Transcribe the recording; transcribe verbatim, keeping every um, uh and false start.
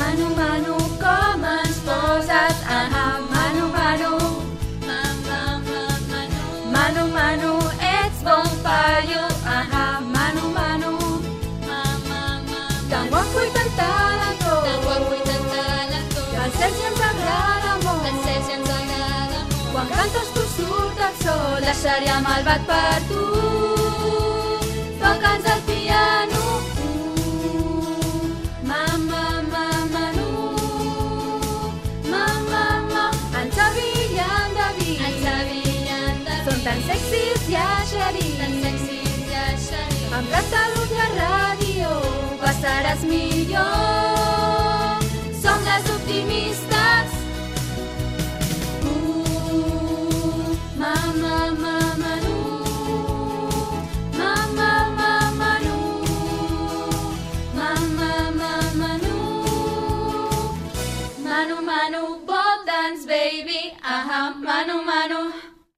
Manu, Manu, com ens poses? Ah, Manu, Manu. Manu, Manu, ets bon paio. Ah, Manu, Manu. Tan guapo i tan talentós, que el Sergi ens agrada molt. Quan cantes tu surt el sol, deixaria malvat per tu. Toca'ns el piano. Mama, mama, nu. Mama, mama, en Xavi i en David són tan sexis i eixerits. Amb la salut i la ràdio passaràs millor. Som les optimistes. Uh, mama, mama, nu. Mama, mama, nu. Mama, mama, nu. Manu, Manu, ball dance, baby. Aha, Manu, Manu.